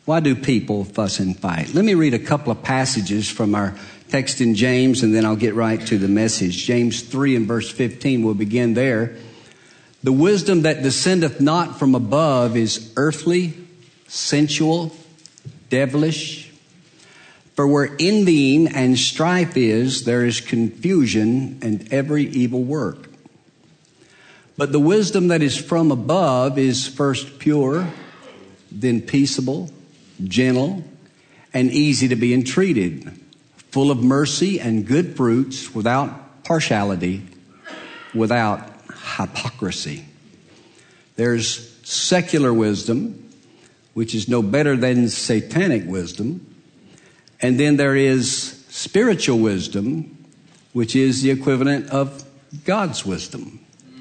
Why do people fuss and fight? Let me read a couple of passages from our text in James, and then I'll get right to the message. James 3 and verse 15, we'll begin there. The wisdom that descendeth not from above is earthly, sensual, devilish. For where envying and strife is, there is confusion and every evil work. But the wisdom that is from above is first pure, then peaceable, gentle, and easy to be entreated, full of mercy and good fruits, without partiality, without hypocrisy. There's secular wisdom, which is no better than satanic wisdom. And then there is spiritual wisdom, which is the equivalent of God's wisdom.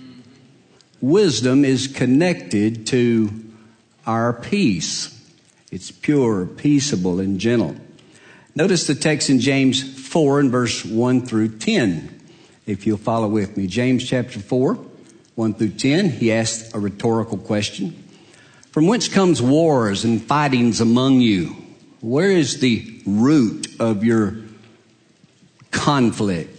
Wisdom is connected to our peace. It's pure, peaceable, and gentle. Notice the text in James 4 and verse 1 through 10, if you'll follow with me. James chapter 4, 1 through 10, he asks a rhetorical question. From whence comes wars and fightings among you? Where is the root of your conflict?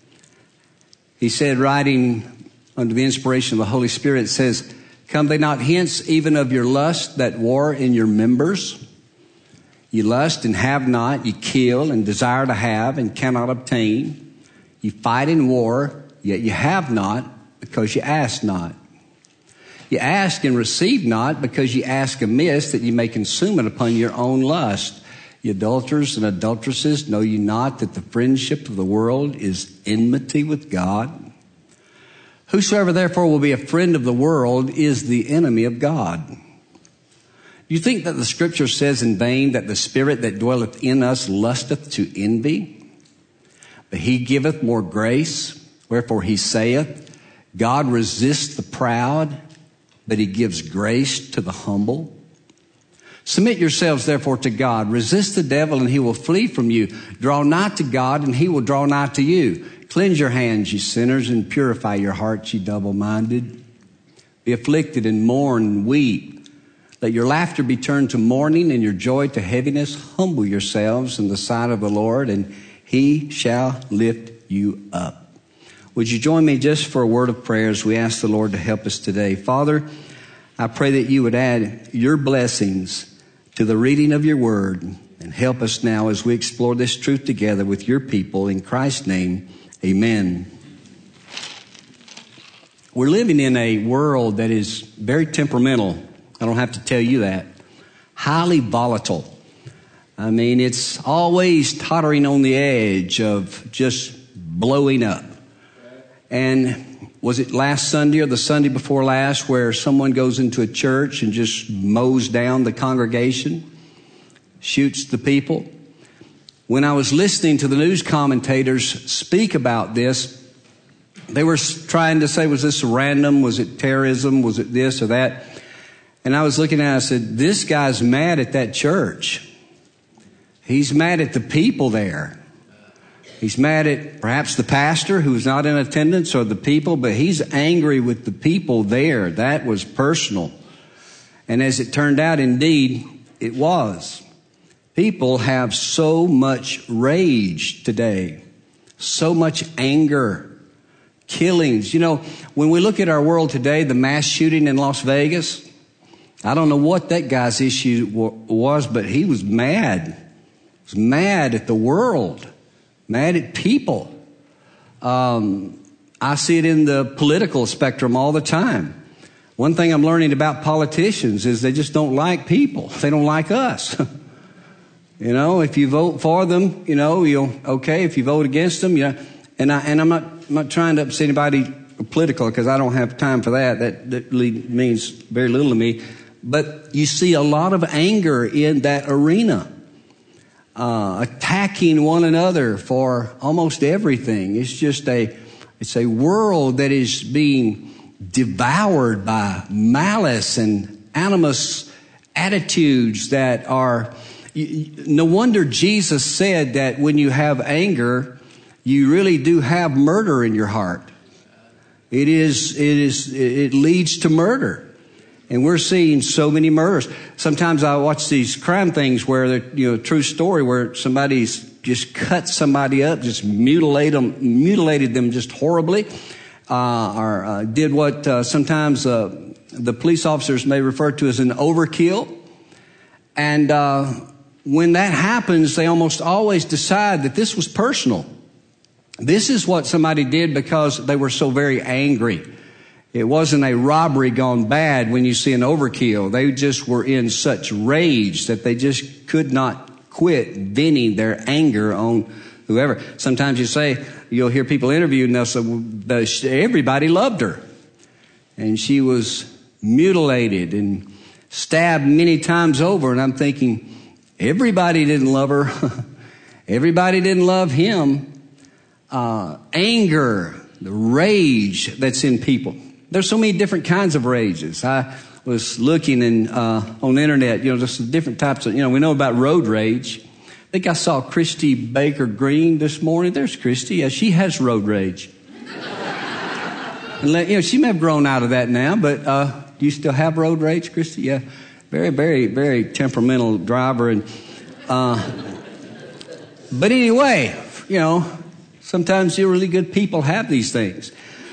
He said, writing under the inspiration of the Holy Spirit, says, come they not hence even of your lust that war in your members? You lust and have not, you kill and desire to have and cannot obtain. You fight in war, yet you have not because you ask not. You ask and receive not because you ask amiss that you may consume it upon your own lust. You adulterers and adulteresses, know you not that the friendship of the world is enmity with God? Whosoever therefore will be a friend of the world is the enemy of God. Do you think that the scripture says in vain that the spirit that dwelleth in us lusteth to envy? But he giveth more grace, wherefore he saith, God resists the proud, but he gives grace to the humble. Submit yourselves therefore to God. Resist the devil and he will flee from you. Draw nigh to God and he will draw nigh to you. Cleanse your hands, ye sinners, and purify your hearts, ye double-minded. Be afflicted and mourn and weep. Let your laughter be turned to mourning and your joy to heaviness. Humble yourselves in the sight of the Lord, and he shall lift you up. Would you join me just for a word of prayer as we ask the Lord to help us today? Father, I pray that you would add your blessings to the reading of your word and help us now as we explore this truth together with your people. In Christ's name, amen. We're living in a world that is very temperamental. I don't have to tell you that. Highly volatile. I mean, it's always tottering on the edge of just blowing up. And was it last Sunday or the Sunday before last where someone goes into a church and just mows down the congregation, shoots the people? When I was listening to the news commentators speak about this, they were trying to say, was this random? Was it terrorism? Was it this or that? And I was looking at it, I said, this guy's mad at that church. He's mad at the people there. He's mad at perhaps the pastor who's not in attendance or the people, but he's angry with the people there. That was personal. And as it turned out, indeed, it was. People have so much rage today, so much anger, killings. You know, when we look at our world today, the mass shooting in Las Vegas, I don't know what that guy's issue was, but he was mad. He was mad at the world, mad at people. I see it in the political spectrum all the time. One thing I'm learning about politicians is they just don't like people. They don't like us. You know, if you vote for them, you know, you'll okay. If you vote against them, you know, and I'm not trying to upset anybody political because I don't have time for that. That really means very little to me. But you see a lot of anger in that arena, attacking one another for almost everything. It's a world that is being devoured by malice and animus attitudes that are. No wonder Jesus said that when you have anger, you really do have murder in your heart. It leads to murder. And we're seeing so many murders. Sometimes I watch these crime things where they're, true story where somebody's just cut somebody up, just mutilated them just horribly, or did what sometimes the police officers may refer to as an overkill. And when that happens, they almost always decide that this was personal. This is what somebody did because they were so very angry. It wasn't a robbery gone bad when you see an overkill. They just were in such rage that they just could not quit venting their anger on whoever. Sometimes you'll hear people interviewed and they'll say, everybody loved her. And she was mutilated and stabbed many times over. And I'm thinking, everybody didn't love her. Everybody didn't love him. Anger, the rage that's in people. There's so many different kinds of rages. I was looking on the internet, just different types of, we know about road rage. I think I saw Christy Baker Green this morning. There's Christy. Yeah, she has road rage. And, she may have grown out of that now, but do you still have road rage, Christy? Yeah. Very, very, very temperamental driver. And but anyway, sometimes really good people have these things.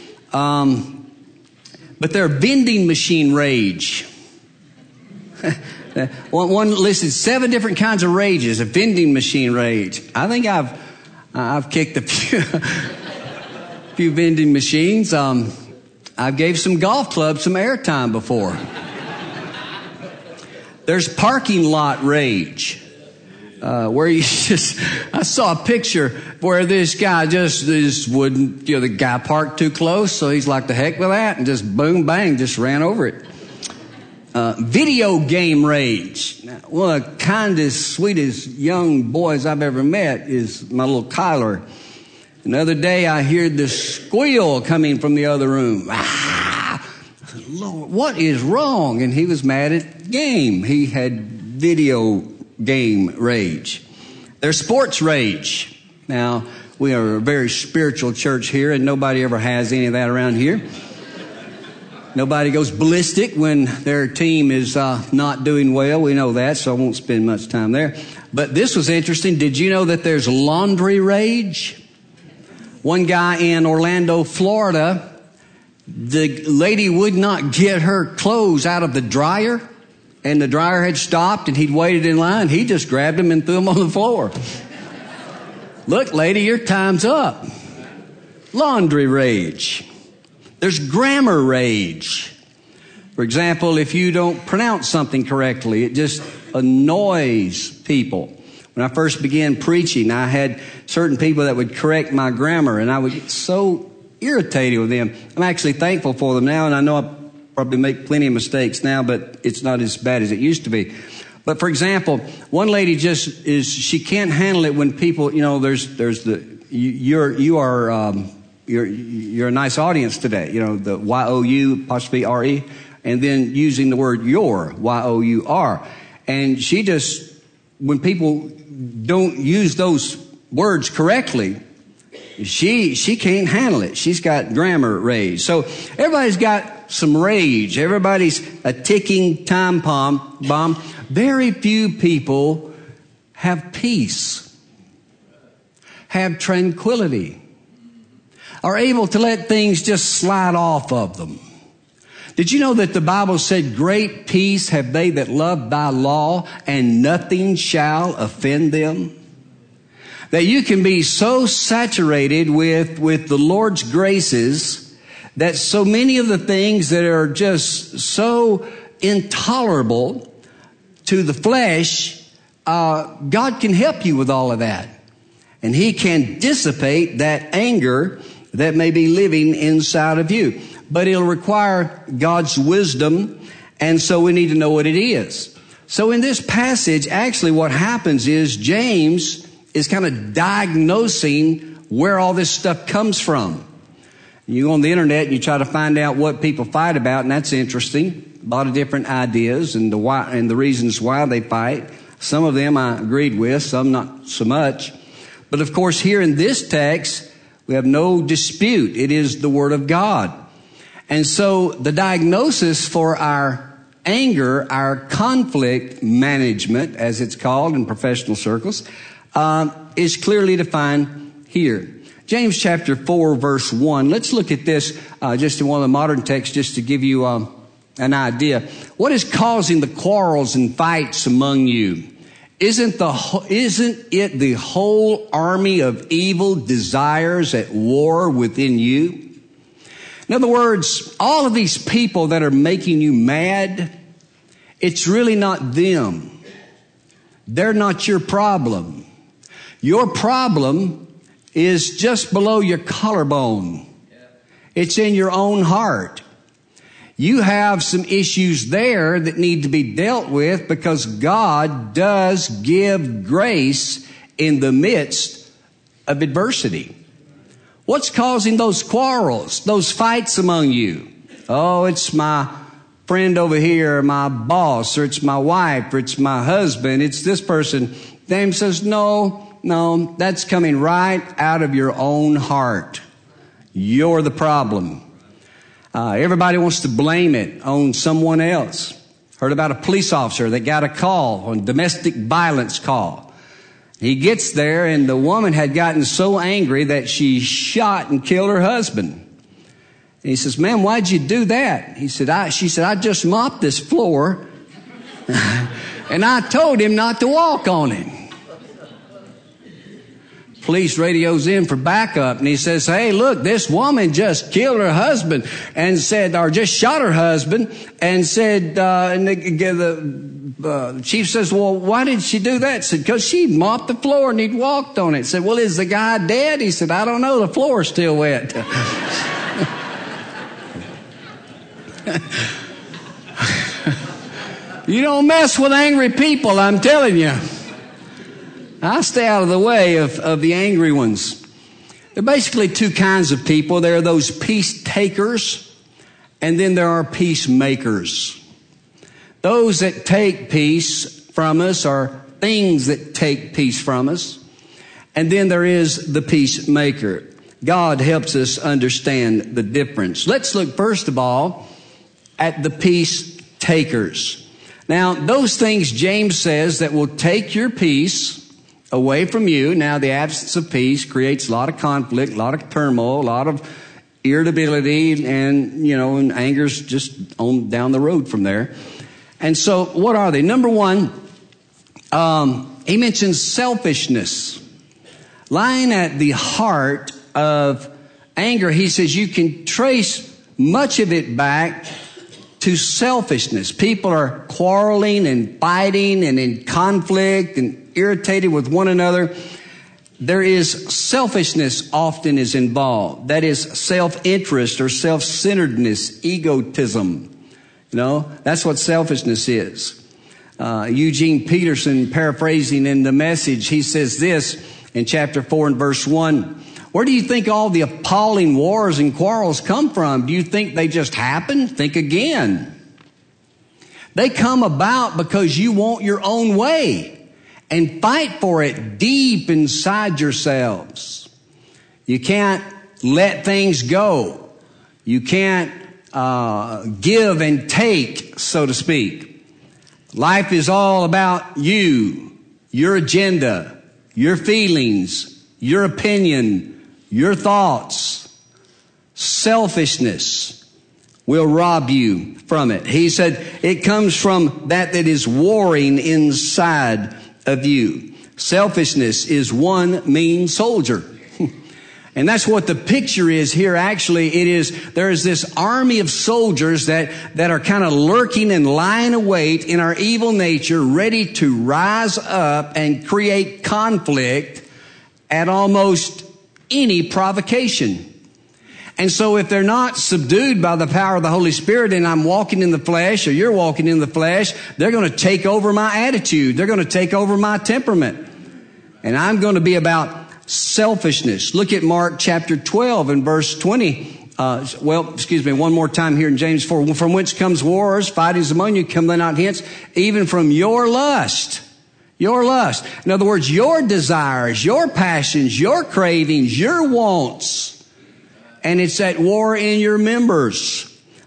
But they're vending machine rage. One listed 7 different kinds of rages. A vending machine rage. I think I've kicked a few vending machines. I've gave some golf clubs some airtime before. There's parking lot rage. Where I saw a picture where this guy just wouldn't, the guy parked too close, so he's like, the heck with that, and just boom, bang, just ran over it. Video game rage. Now, one of the kindest, sweetest young boys I've ever met is my little Kyler. And the other day I heard this squeal coming from the other room. I said, Lord, what is wrong? And he was mad at game. He had video game rage. There's sports rage. Now, we are a very spiritual church here, and nobody ever has any of that around here. Nobody goes ballistic when their team is not doing well. We know that, so I won't spend much time there. But this was interesting. Did you know that there's laundry rage? One guy in Orlando, Florida, the lady would not get her clothes out of the dryer. And the dryer had stopped and he'd waited in line. He just grabbed them and threw them on the floor. Look, lady, your time's up. Laundry rage. There's grammar rage. For example, if you don't pronounce something correctly, it just annoys people. When I first began preaching, I had certain people that would correct my grammar, and I would get so irritated with them. I'm actually thankful for them now, and I know I probably make plenty of mistakes now, but it's not as bad as it used to be. But for example, one lady she can't handle it when people, you're a nice audience today, the Y-O-U apostrophe R-E, and then using the word your, Y-O-U-R. And she just, when people don't use those words correctly, she can't handle it. She's got grammar rage. So everybody's got some rage. Everybody's a ticking time bomb. Very few people have peace, have tranquility, are able to let things just slide off of them. Did you know that the Bible said, great peace have they that love thy law, and nothing shall offend them? That you can be so saturated with the Lord's graces that so many of the things that are just so intolerable to the flesh, God can help you with all of that. And He can dissipate that anger that may be living inside of you. But it'll require God's wisdom, and so we need to know what it is. So in this passage, actually what happens is James is kind of diagnosing where all this stuff comes from. You go on the internet and you try to find out what people fight about, and that's interesting. A lot of different ideas and the reasons why they fight. Some of them I agreed with, some not so much. But of course, here in this text, we have no dispute. It is the Word of God. And so the diagnosis for our anger, our conflict management, as it's called in professional circles, is clearly defined here. James chapter 4, verse 1. Let's look at this just in one of the modern texts just to give you an idea. What is causing the quarrels and fights among you? Isn't it the whole army of evil desires at war within you? In other words, all of these people that are making you mad, it's really not them. They're not your problem. Your problem is just below your collarbone. It's in your own heart. You have some issues there that need to be dealt with because God does give grace in the midst of adversity. What's causing those quarrels, those fights among you? Oh, it's my friend over here, or my boss, or it's my wife, or it's my husband, it's this person. James says, no, that's coming right out of your own heart. You're the problem. Everybody wants to blame it on someone else. Heard about a police officer that got a call, a domestic violence call. He gets there and the woman had gotten so angry that she shot and killed her husband. And he says, ma'am, why'd you do that? She said, I just mopped this floor and I told him not to walk on it. Police radios in for backup and he says, hey, look, this woman just killed her husband and said, or just shot her husband and said, the chief says, well, why did she do that? Said, because she mopped the floor and he'd walked on it. Said, well, is the guy dead? He said, I don't know. The floor's still wet. You don't mess with angry people, I'm telling you. I stay out of the way of the angry ones. There are basically two kinds of people. There are those peace takers, and then there are peacemakers. Those that take peace from us are things that take peace from us. And then there is the peacemaker. God helps us understand the difference. Let's look first of all at the peace takers. Now, those things James says that will take your peace away from you. Now, the absence of peace creates a lot of conflict, a lot of turmoil, a lot of irritability, and, and anger's just on down the road from there. And so, what are they? Number one, he mentions selfishness. Lying at the heart of anger, he says you can trace much of it back to selfishness. People are quarreling and fighting and in conflict and irritated with one another. There is selfishness often is involved. That is self-interest or self-centeredness, egotism. That's what selfishness is. Eugene Peterson, paraphrasing in the Message, he says this in chapter 4 and verse 1. Where do you think all the appalling wars and quarrels come from? Do you think they just happen? Think again. They come about because you want your own way and fight for it deep inside yourselves. You can't let things go. You can't give and take, so to speak. Life is all about you, your agenda, your feelings, your opinion, your thoughts. Selfishness will rob you from it. He said it comes from that is warring inside of you. Selfishness is one mean soldier. And that's what the picture is here. Actually, there is this army of soldiers that are kind of lurking and lying await in our evil nature, ready to rise up and create conflict at almost any provocation. And so if they're not subdued by the power of the Holy Spirit and I'm walking in the flesh or you're walking in the flesh, they're going to take over my attitude. They're going to take over my temperament. And I'm going to be about selfishness. Look at Mark chapter 12 and verse 20. One more time here in James 4. From whence comes wars, fightings among you, come they not hence, even from your lust. Your lust. In other words, your desires, your passions, your cravings, your wants. And it's at war in your members.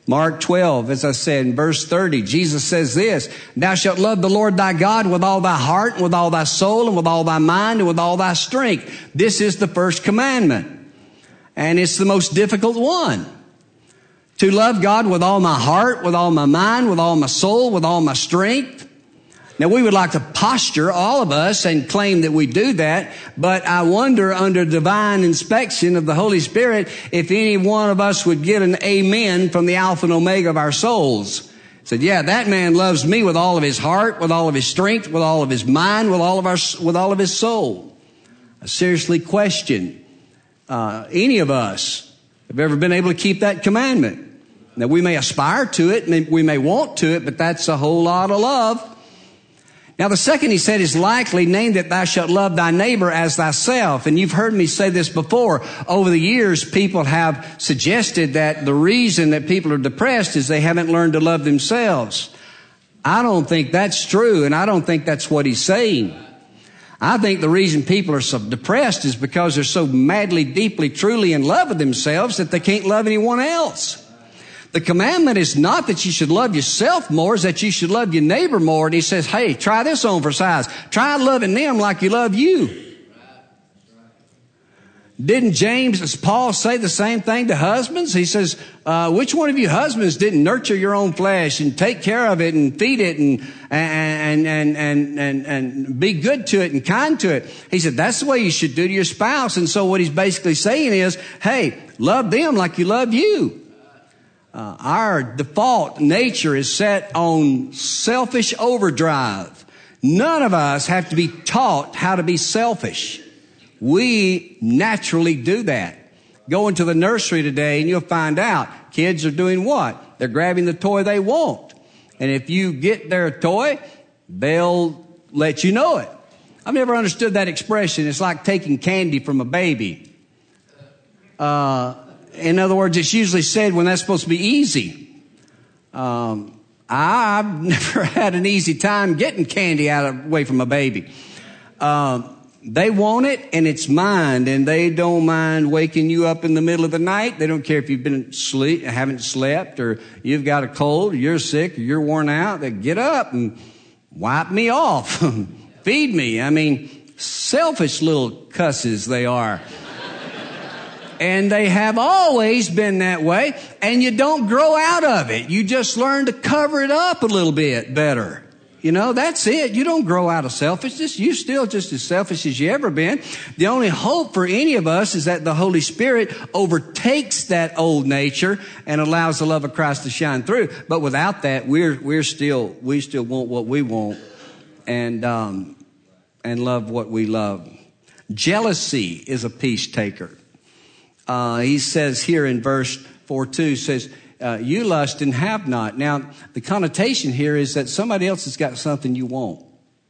Mark 12, as I said, in verse 30, Jesus says this, thou shalt love the Lord thy God with all thy heart, and with all thy soul, and with all thy mind, and with all thy strength. This is the first commandment. And it's the most difficult one. To love God with all my heart, with all my mind, with all my soul, with all my strength. Now, we would like to posture, all of us, and claim that we do that, but I wonder, under divine inspection of the Holy Spirit, if any one of us would get an amen from the Alpha and Omega of our souls. Said, yeah, that man loves me with all of his heart, with all of his strength, with all of his mind, with all of his soul. I seriously question any of us have ever been able to keep that commandment. Now, we may aspire to it, we may want to it, but that's a whole lot of love. Now, the second he said is likely, name that thou shalt love thy neighbor as thyself. And you've heard me say this before. Over the years, people have suggested that the reason that people are depressed is they haven't learned to love themselves. I don't think that's true, and I don't think that's what he's saying. I think the reason people are so depressed is because they're so madly, deeply, truly in love with themselves that they can't love anyone else. The commandment is not that you should love yourself more, it's that you should love your neighbor more. And he says, hey, try this on for size. Try loving them like you love you. Didn't Paul say the same thing to husbands? He says, which one of you husbands didn't nurture your own flesh and take care of it and feed it and be good to it and kind to it? He said, that's the way you should do to your spouse. And so what he's basically saying is, hey, love them like you love you. Our default nature is set on selfish overdrive. None of us have to be taught how to be selfish. We naturally do that. Go into the nursery today and you'll find out kids are doing what? They're grabbing the toy they want. And if you get their toy, they'll let you know it. I've never understood that expression. It's like taking candy from a baby. In other words, it's usually said when that's supposed to be easy. I've never had an easy time getting candy away from a baby. They want it and it's mine, and they don't mind waking you up in the middle of the night. They don't care if you've been asleep, haven't slept, or you've got a cold, or you're sick, or you're worn out. They get up and wipe me off, feed me. I mean, selfish little cusses they are. And they have always been that way, and you don't grow out of it. You just learn to cover it up a little bit better. You know, that's it. You don't grow out of selfishness. You're still just as selfish as you ever been. The only hope for any of us is that the Holy Spirit overtakes that old nature and allows the love of Christ to shine through. But without that, we still want what we want and love what we love. Jealousy is a peace taker. He says here in verse 4:2 says, you lust and have not. Now, the connotation here is that somebody else has got something you want.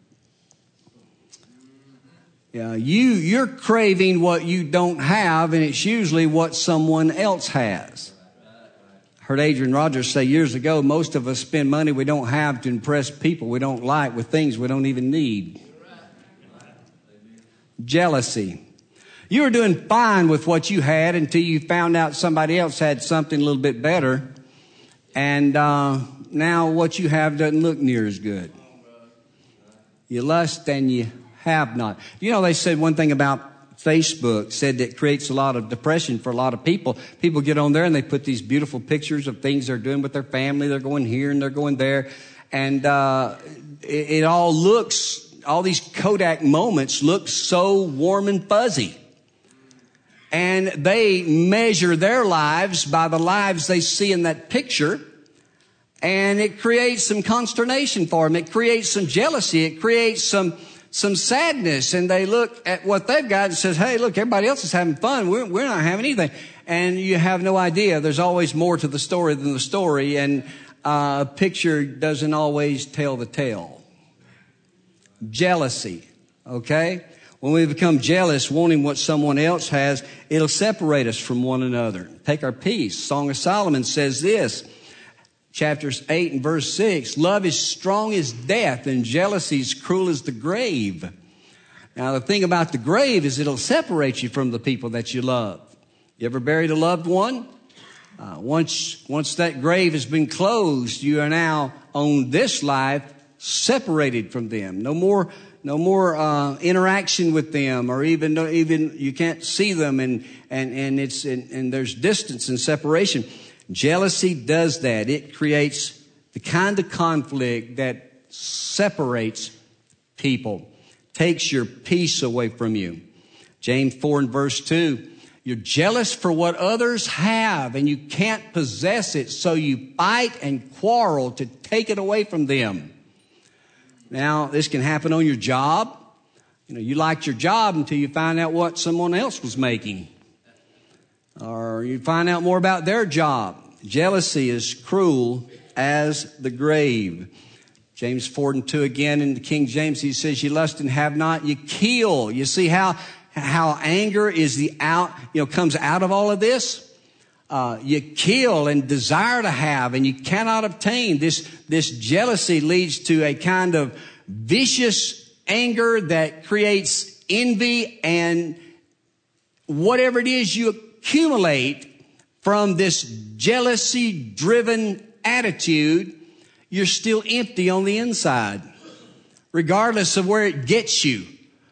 You're craving what you don't have, and it's usually what someone else has. I heard Adrian Rogers say years ago, most of us spend money we don't have to impress people we don't like with things we don't even need. Jealousy. You were doing fine with what you had until you found out somebody else had something a little bit better. And now what you have doesn't look near as good. You lust and you have not. You know, they said one thing about Facebook, said that it creates a lot of depression for a lot of people. People get on there and they put these beautiful pictures of things they're doing with their family. They're going here and they're going there. And it all looks, all these Kodak moments look so warm and fuzzy. And they measure their lives by the lives they see in that picture. And it creates some consternation for them. It creates some jealousy. It creates some sadness. And they look at what they've got and says, hey, look, everybody else is having fun. We're not having anything. And you have no idea. There's always more to the story than the story. And a picture doesn't always tell the tale. Jealousy. Okay? When we become jealous, wanting what someone else has, it'll separate us from one another. Take our peace. Song of Solomon says this, chapters 8 and verse 6, love is strong as death and jealousy is cruel as the grave. Now, the thing about the grave is it'll separate you from the people that you love. You ever buried a loved one? Once that grave has been closed, you are now on this life separated from them. No more interaction with them, or even you can't see them, and there's distance and separation. Jealousy does that. It creates the kind of conflict that separates people, takes your peace away from you. James 4 and verse 2, you're jealous for what others have and you can't possess it, so you fight and quarrel to take it away from them. Now, this can happen on your job. You liked your job until you find out what someone else was making, or you find out more about their job. Jealousy is cruel as the grave. James 4 and 2 again in the King James, he says, you lust and have not, you kill. You see how anger is comes out of all of this? You kill and desire to have, and you cannot obtain. This jealousy leads to a kind of vicious anger that creates envy, and whatever it is you accumulate from this jealousy-driven attitude, you're still empty on the inside, regardless of where it gets you.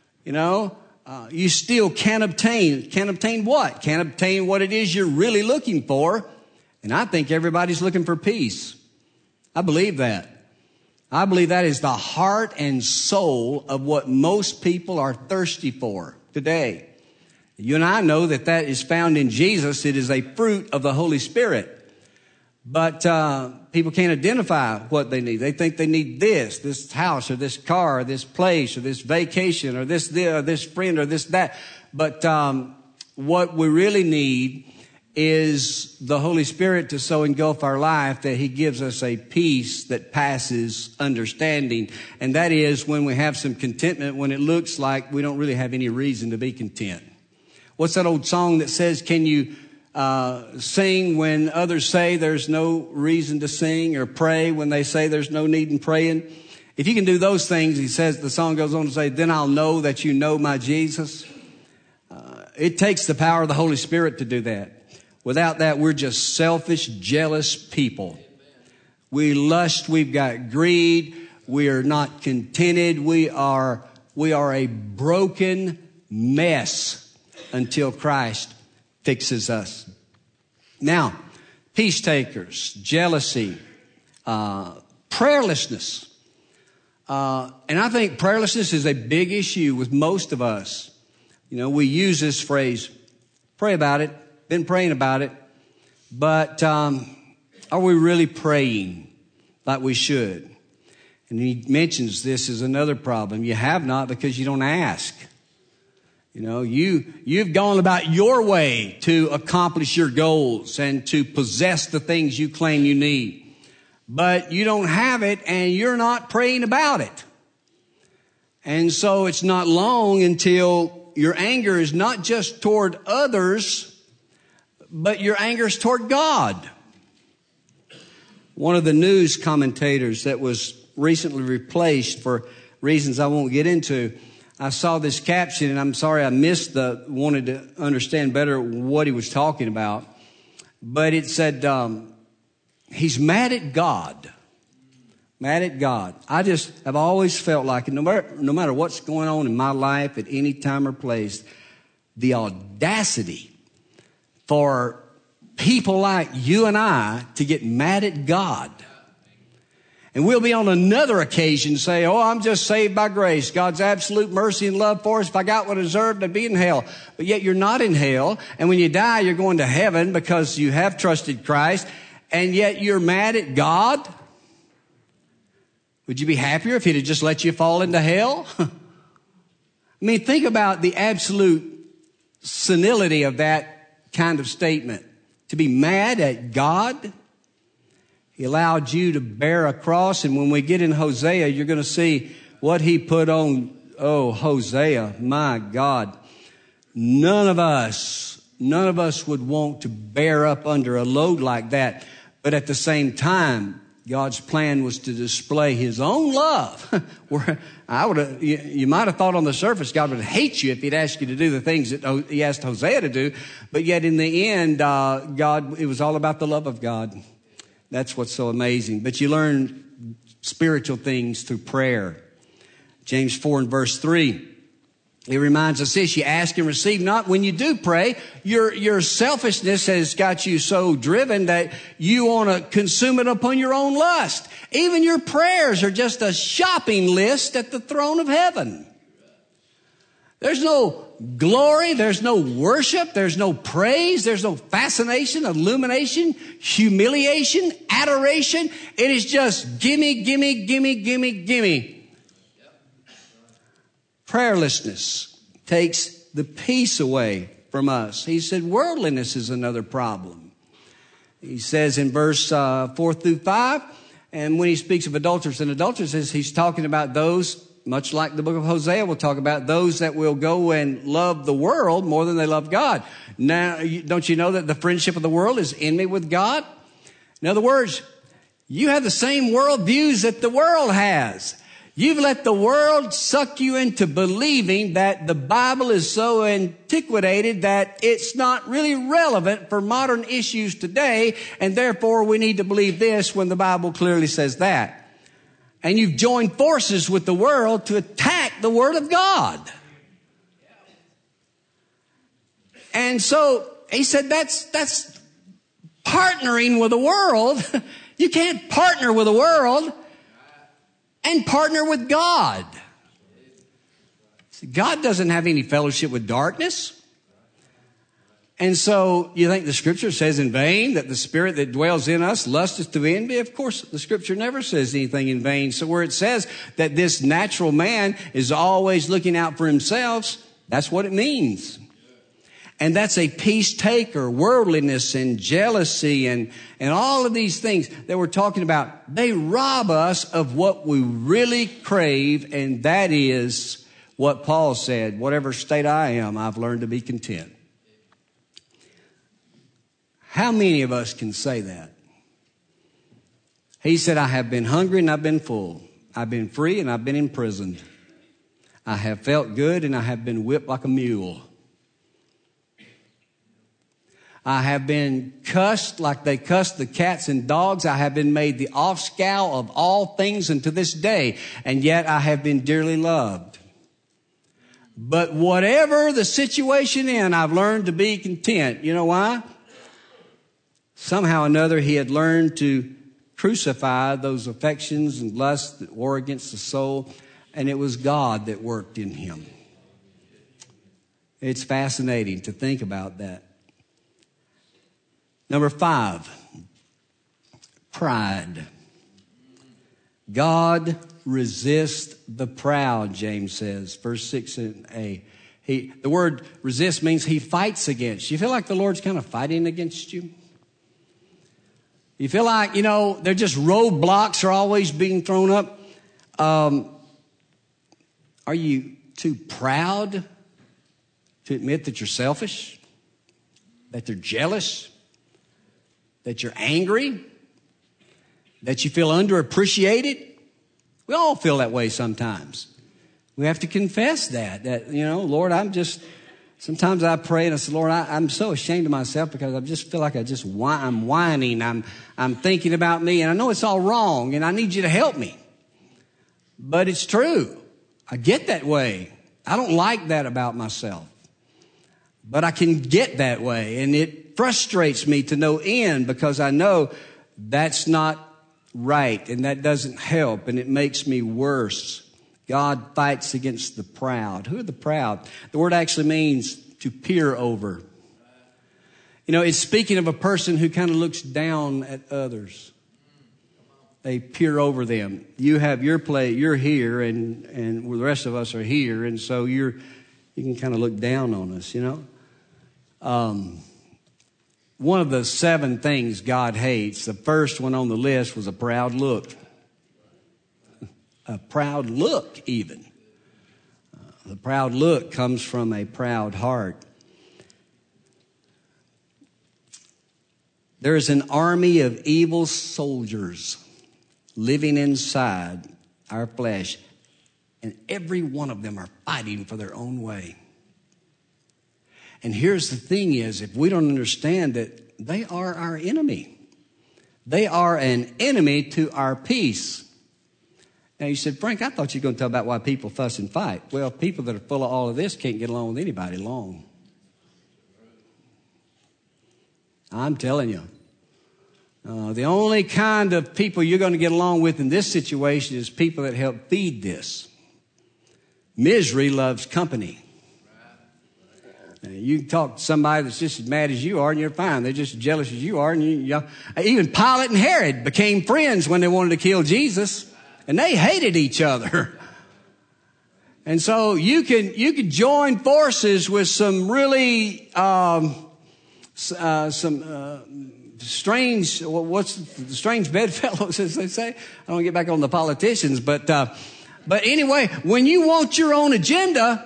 You still can't obtain. Can't obtain what? Can't obtain what it is you're really looking for. And I think everybody's looking for peace. I believe that. I believe that is the heart and soul of what most people are thirsty for today. You and I know that is found in Jesus. It is a fruit of the Holy Spirit. But people can't identify what they need. They think they need this house or this car or this place or this vacation or this friend or this, that. But what we really need is the Holy Spirit to so engulf our life that He gives us a peace that passes understanding. And that is when we have some contentment, when it looks like we don't really have any reason to be content. What's that old song that says, can you sing when others say there's no reason to sing, or pray when they say there's no need in praying? If you can do those things, the song goes on to say, then I'll know that you know my Jesus. It takes the power of the Holy Spirit to do that. Without that, we're just selfish, jealous people. We lust, we've got greed, we are not contented, we are a broken mess until Christ fixes us. Now, peace takers, jealousy, prayerlessness. And I think prayerlessness is a big issue with most of us. We use this phrase, pray about it, been praying about it, but are we really praying like we should? And he mentions this as another problem. You have not because you don't ask. You've gone about your way to accomplish your goals and to possess the things you claim you need. But you don't have it, and you're not praying about it. And so it's not long until your anger is not just toward others, but your anger is toward God. One of the news commentators that was recently replaced for reasons I won't get into, I saw this caption, and I'm sorry I wanted to understand better what he was talking about. But it said, he's mad at God. Mad at God. I just have always felt like, no matter what's going on in my life at any time or place, the audacity for people like you and I to get mad at God. And we'll be on another occasion say, I'm just saved by grace. God's absolute mercy and love for us. If I got what I deserved, I'd be in hell. But yet you're not in hell. And when you die, you're going to heaven because you have trusted Christ. And yet you're mad at God. Would you be happier if He'd have just let you fall into hell? I mean, think about the absolute senility of that kind of statement. To be mad at God. He allowed you to bear a cross. And when we get in Hosea, you're going to see what He put on. Oh, Hosea, my God. None of us would want to bear up under a load like that. But at the same time, God's plan was to display his own love. Where you might have thought on the surface God would hate you if he'd asked you to do the things that he asked Hosea to do. But yet in the end, it was all about the love of God. That's what's so amazing. But you learn spiritual things through prayer. James 4 and verse 3. It reminds us this, you ask and receive not. When you do pray, your selfishness has got you so driven that you want to consume it upon your own lust. Even your prayers are just a shopping list at the throne of heaven. There's no glory, there's no worship, there's no praise, there's no fascination, illumination, humiliation, adoration. It is just gimme, gimme, gimme, gimme, gimme. Prayerlessness takes the peace away from us. He said worldliness is another problem. He says in verse 4 through 5, and when he speaks of adulterers and adulteresses, he's talking about those, much like the book of Hosea will talk about, those that will go and love the world more than they love God. Now, don't you know that the friendship of the world is enmity with God? In other words, you have the same world views that the world has. You've let the world suck you into believing that the Bible is so antiquated that it's not really relevant for modern issues today, and therefore we need to believe this when the Bible clearly says that. And you've joined forces with the world to attack the Word of God. And so he said that's partnering with the world. You can't partner with the world and partner with God. See, God doesn't have any fellowship with darkness. And so you think the scripture says in vain that the spirit that dwells in us lusteth to envy? Of course, the scripture never says anything in vain. So where it says that this natural man is always looking out for himself, that's what it means. And that's a peace taker, worldliness and jealousy and all of these things that we're talking about. They rob us of what we really crave, and that is what Paul said, whatever state I am, I've learned to be content. How many of us can say that? He said, I have been hungry and I've been full. I've been free and I've been imprisoned. I have felt good and I have been whipped like a mule. I have been cussed like they cussed the cats and dogs. I have been made the offscowl of all things unto this day, and yet I have been dearly loved. But whatever the situation in, I've learned to be content. You know why? Somehow or another, he had learned to crucify those affections and lusts that war against the soul, and it was God that worked in him. It's fascinating to think about that. Number 5, pride. God resists the proud, James says, verse 6a. The word resist means he fights against. You feel like the Lord's kind of fighting against you? You feel like, they're just roadblocks are always being thrown up. Are you too proud to admit that you're selfish? That you're jealous? That you're angry? That you feel underappreciated? We all feel that way sometimes. We have to confess that Lord, sometimes I pray and I say, Lord, I'm so ashamed of myself because I just feel like I'm whining. I'm thinking about me, and I know it's all wrong, and I need you to help me. But it's true. I get that way. I don't like that about myself. But I can get that way, and it frustrates me to no end because I know that's not right, and that doesn't help, and it makes me worse. God fights against the proud. Who are the proud? The word actually means to peer over. It's speaking of a person who kind of looks down at others. They peer over them. You have your place, you're here, and the rest of us are here, and so you can kind of look down on us, One of the 7 things God hates, the first one on the list was a proud look. A proud look, even. The proud look comes from a proud heart. There is an army of evil soldiers living inside our flesh. And every one of them are fighting for their own way. And here's the thing is, if we don't understand that they are our enemy. They are an enemy to our peace. Now you said, Frank, I thought you were going to talk about why people fuss and fight. Well, people that are full of all of this can't get along with anybody long. I'm telling you. The only kind of people you're going to get along with in this situation is people that help feed this. Misery loves company. You can talk to somebody that's just as mad as you are, and you're fine. They're just as jealous as you are. And even Pilate and Herod became friends when they wanted to kill Jesus, and they hated each other. And so you can join forces with some really strange. What's the strange bedfellows, as they say? I don't want to get back on the politicians, but anyway, when you want your own agenda.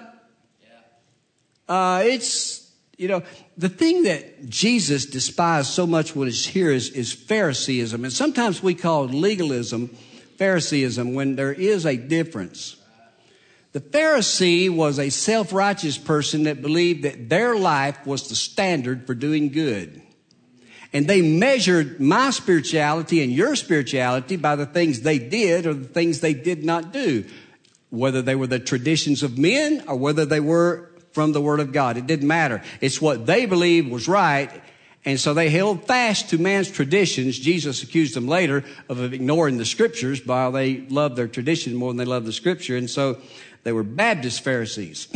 It's, the thing that Jesus despised so much what is here is Phariseeism. And sometimes we call legalism Phariseeism when there is a difference. The Pharisee was a self-righteous person that believed that their life was the standard for doing good. And they measured my spirituality and your spirituality by the things they did or the things they did not do. Whether they were the traditions of men or whether they were from the Word of God. It didn't matter. It's what they believed was right. And so they held fast to man's traditions. Jesus accused them later of ignoring the Scriptures while they loved their tradition more than they loved the Scripture. And so they were Baptist Pharisees.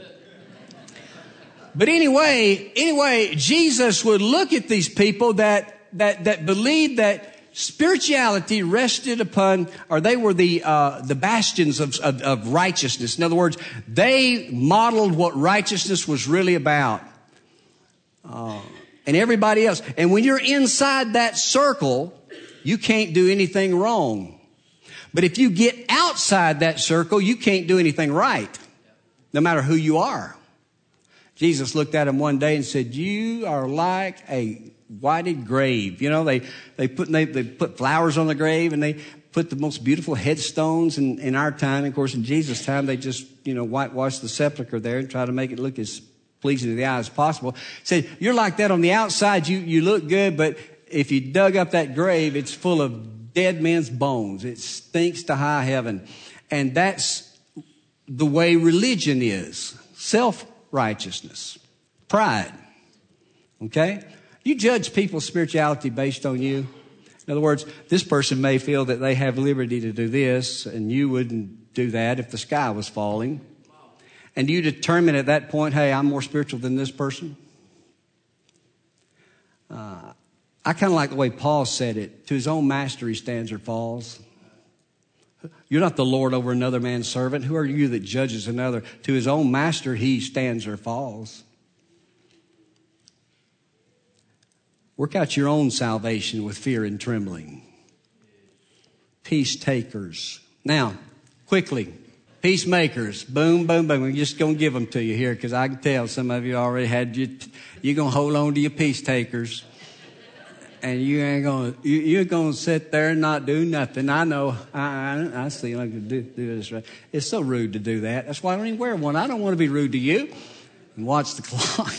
But anyway, Jesus would look at these people that believed that spirituality rested upon, or they were the bastions of righteousness. In other words, they modeled what righteousness was really about. And everybody else. And when you're inside that circle, you can't do anything wrong. But if you get outside that circle, you can't do anything right, no matter who you are. Jesus looked at him one day and said, "You are like a whited grave." They put flowers on the grave, and they put the most beautiful headstones in our time. Of course, in Jesus' time, they just, whitewash the sepulcher there and try to make it look as pleasing to the eye as possible. Said, "You're like that on the outside. You look good, but if you dug up that grave, it's full of dead men's bones. It stinks to high heaven." And that's the way religion is. Self-righteousness. Pride. Okay? You judge people's spirituality based on you. In other words, this person may feel that they have liberty to do this, and you wouldn't do that if the sky was falling. And you determine at that point, hey, I'm more spiritual than this person. I kind of like the way Paul said it. To his own master he stands or falls. You're not the Lord over another man's servant. Who are you that judges another? To his own master he stands or falls. Work out your own salvation with fear and trembling. Peace takers. Now, quickly, peacemakers. Boom, boom, boom. We're just going to give them to you here because I can tell some of you already had you're going to hold on to your peace takers. And you're going to sit there and not do nothing. I know. I see I can do this right. It's so rude to do that. That's why I don't even wear one. I don't want to be rude to you. And watch the clock.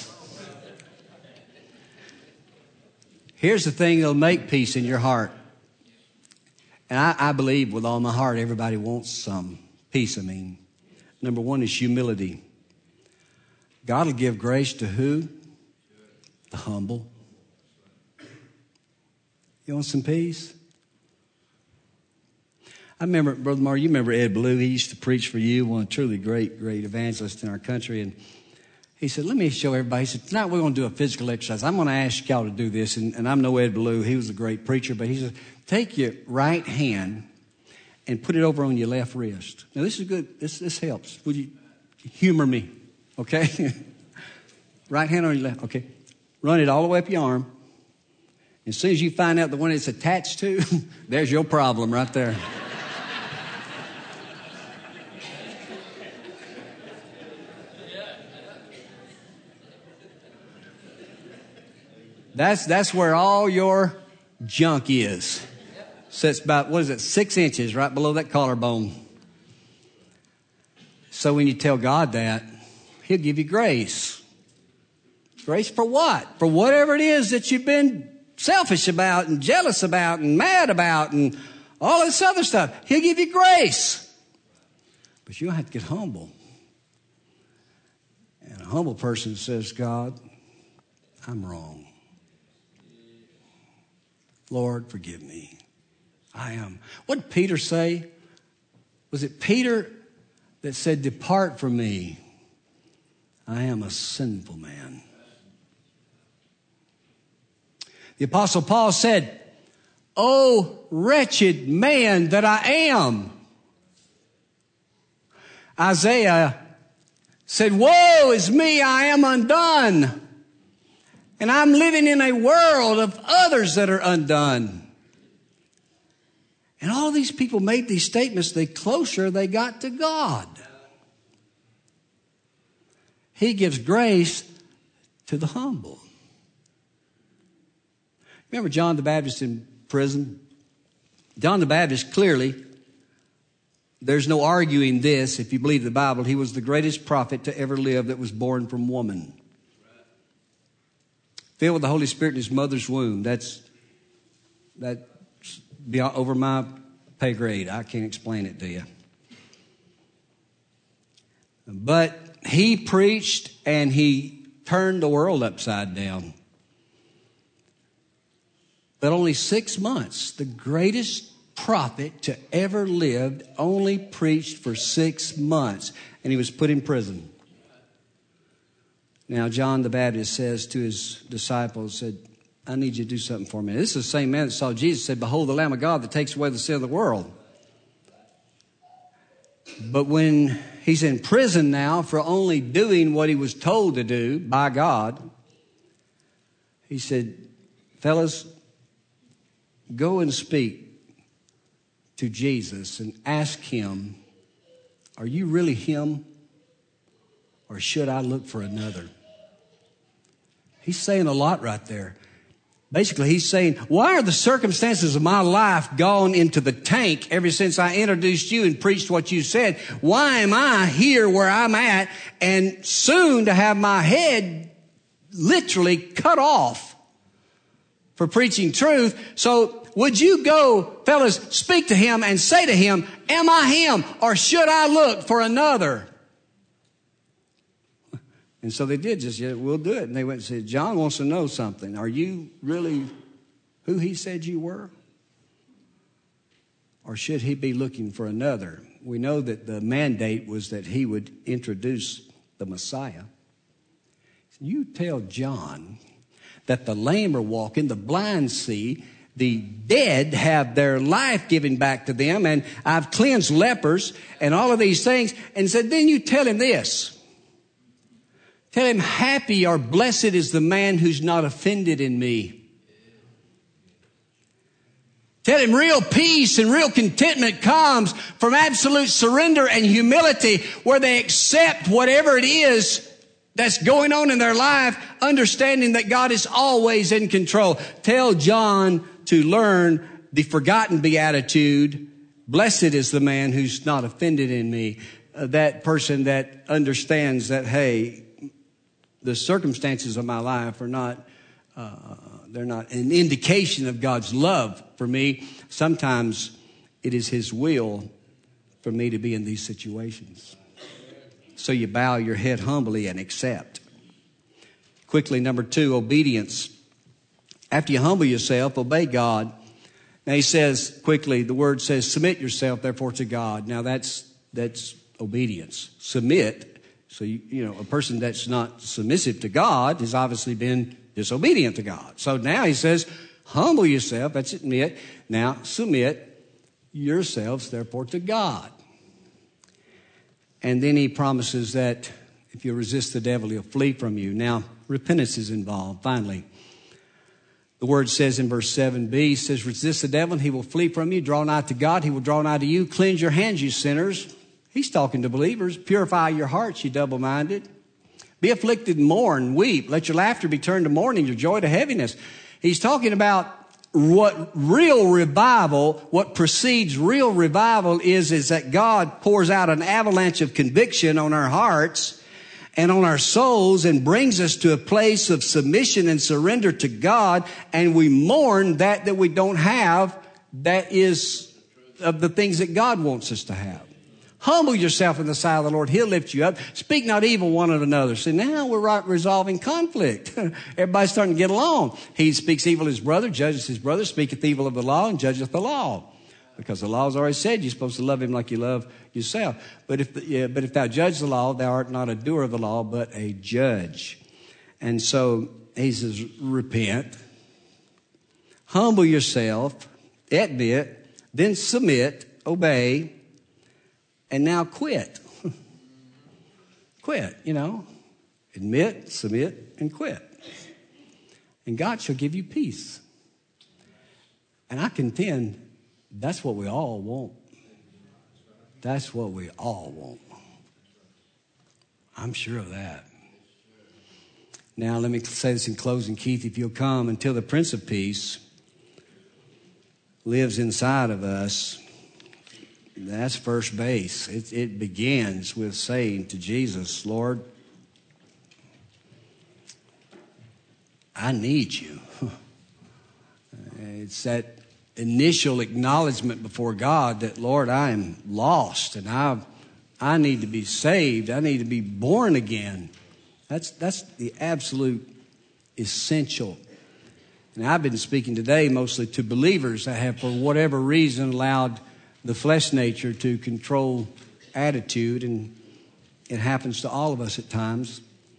Here's the thing that'll make peace in your heart. And I believe with all my heart everybody wants some peace. Number one is humility. God will give grace to who? The humble. You want some peace? I remember, Brother Mar, you remember Ed Blue. He used to preach for you, one truly great, great evangelist in our country. And he said, let me show everybody. He said, tonight we're going to do a physical exercise. I'm going to ask y'all to do this. And I'm no Ed Blue. He was a great preacher. But he said, take your right hand and put it over on your left wrist. Now, this is good. This helps. Would you humor me? Okay? Right hand on your left. Okay. Run it all the way up your arm. As soon as you find out the one it's attached to, there's your problem right there. That's where all your junk is. Sits about, 6 inches right below that collarbone. So when you tell God that, He'll give you grace. Grace for what? For whatever it is that you've been selfish about and jealous about and mad about and all this other stuff. He'll give you grace. But you'll have to get humble. And a humble person says, God, I'm wrong. Lord, forgive me. I am. What did Peter say? Was it Peter that said, depart from me? I am a sinful man. The Apostle Paul said, oh, wretched man that I am. Isaiah said, woe is me, I am undone. And I'm living in a world of others that are undone. And all these people made these statements the closer they got to God. He gives grace to the humble. Remember John the Baptist in prison? John the Baptist clearly, there's no arguing this. If you believe the Bible, he was the greatest prophet to ever live that was born from woman. Filled with the Holy Spirit in his mother's womb. That's beyond over my pay grade. I can't explain it to you. But he preached and he turned the world upside down. But only 6 months, the greatest prophet to ever lived only preached for 6 months, and he was put in prison. Now, John the Baptist says to his disciples, said, I need you to do something for me. This is the same man that saw Jesus, said, behold, the Lamb of God that takes away the sin of the world. But when he's in prison now for only doing what he was told to do by God, he said, fellas, go and speak to Jesus and ask him, are you really him? Or should I look for another? He's saying a lot right there. Basically, he's saying, why are the circumstances of my life gone into the tank ever since I introduced you and preached what you said? Why am I here where I'm at and soon to have my head literally cut off for preaching truth? So would you go, fellas, speak to him and say to him, am I him or should I look for another? And so they did just, yeah, we'll do it. And they went and said, John wants to know something. Are you really who he said you were? Or should he be looking for another? We know that the mandate was that he would introduce the Messiah. You tell John that the lame are walking, the blind see, the dead have their life given back to them, and I've cleansed lepers and all of these things. And said, then you tell him this. Tell him, happy or blessed is the man who's not offended in me. Tell him real peace and real contentment comes from absolute surrender and humility, where they accept whatever it is that's going on in their life, understanding that God is always in control. Tell John to learn the forgotten beatitude. Blessed is the man who's not offended in me. That person that understands that, hey, the circumstances of my life are not, they're not an indication of God's love for me. Sometimes it is his will for me to be in these situations. So you bow your head humbly and accept. Quickly, number 2, obedience. After you humble yourself, obey God. Now he says quickly, the word says, submit yourself therefore to God. Now that's obedience. Submit. So, you know, a person that's not submissive to God has obviously been disobedient to God. So now he says, humble yourself, that's admit. Now submit yourselves therefore to God. And then he promises that if you resist the devil, he'll flee from you. Now, repentance is involved, finally. The word says in verse 7b, says, resist the devil and he will flee from you. Draw nigh to God, he will draw nigh to you. Cleanse your hands, you sinners. He's talking to believers. Purify your hearts, you double-minded. Be afflicted and mourn, weep. Let your laughter be turned to mourning, your joy to heaviness. He's talking about what precedes real revival is that God pours out an avalanche of conviction on our hearts and on our souls and brings us to a place of submission and surrender to God, and we mourn that we don't have, that is of the things that God wants us to have. Humble yourself in the sight of the Lord. He'll lift you up. Speak not evil one of another. See, now we're resolving conflict. Everybody's starting to get along. He speaks evil of his brother, judges his brother, speaketh evil of the law, and judgeth the law. Because the law has already said you're supposed to love him like you love yourself. But if thou judge the law, thou art not a doer of the law, but a judge. And so he says, repent, humble yourself, admit, then submit, obey, and now quit. Quit, Admit, submit, and quit. And God shall give you peace. And I contend that's what we all want. That's what we all want. I'm sure of that. Now, let me say this in closing. Keith, if you'll come, until the Prince of Peace lives inside of us, that's first base. It begins with saying to Jesus, Lord, I need you. It's that initial acknowledgement before God that, Lord, I am lost and I need to be saved. I need to be born again. That's the absolute essential. And I've been speaking today mostly to believers that have, for whatever reason, allowed the flesh nature to control attitude, and it happens to all of us at times.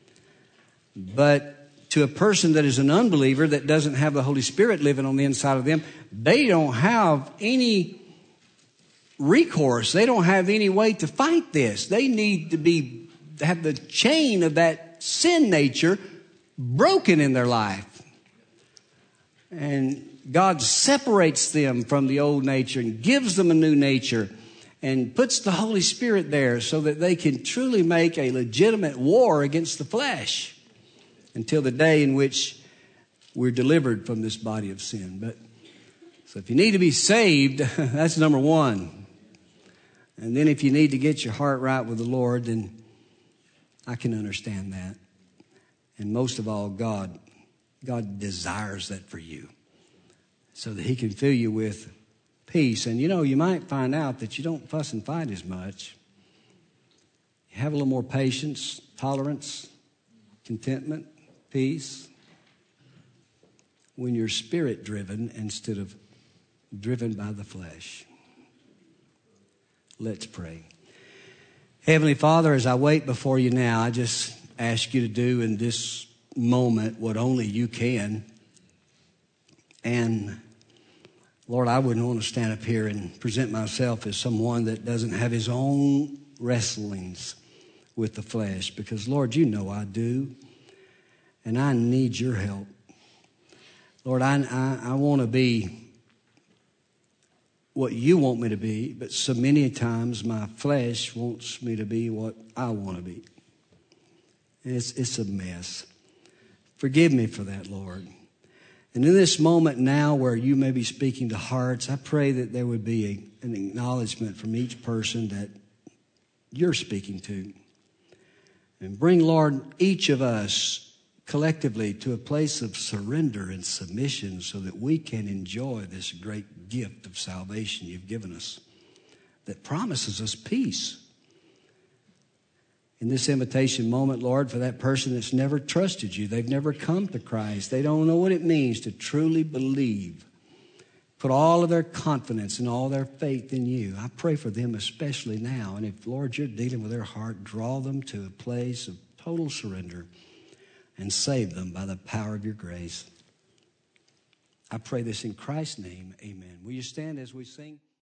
But to a person that is an unbeliever that doesn't have the Holy Spirit living on the inside of them, they don't have any recourse. They don't have any way to fight this. They need to have the chain of that sin nature broken in their life. And God separates them from the old nature and gives them a new nature and puts the Holy Spirit there so that they can truly make a legitimate war against the flesh until the day in which we're delivered from this body of sin. But so if you need to be saved, that's number one. And then if you need to get your heart right with the Lord, then I can understand that. And most of all, God desires that for you, so that he can fill you with peace. And you might find out that you don't fuss and fight as much. You have a little more patience, tolerance, contentment, peace, when you're spirit driven instead of driven by the flesh. Let's pray. Heavenly Father, as I wait before you now, I just ask you to do in this moment what only you can. And Lord, I wouldn't want to stand up here and present myself as someone that doesn't have his own wrestlings with the flesh, because Lord, you know I do, and I need your help. Lord, I want to be what you want me to be, but so many times my flesh wants me to be what I want to be. And it's a mess. Forgive me for that, Lord. And in this moment now where you may be speaking to hearts, I pray that there would be an acknowledgement from each person that you're speaking to. And bring, Lord, each of us collectively to a place of surrender and submission so that we can enjoy this great gift of salvation you've given us that promises us peace. In this invitation moment, Lord, for that person that's never trusted you, they've never come to Christ, they don't know what it means to truly believe, put all of their confidence and all their faith in you. I pray for them especially now. And if, Lord, you're dealing with their heart, draw them to a place of total surrender and save them by the power of your grace. I pray this in Christ's name. Amen. Will you stand as we sing?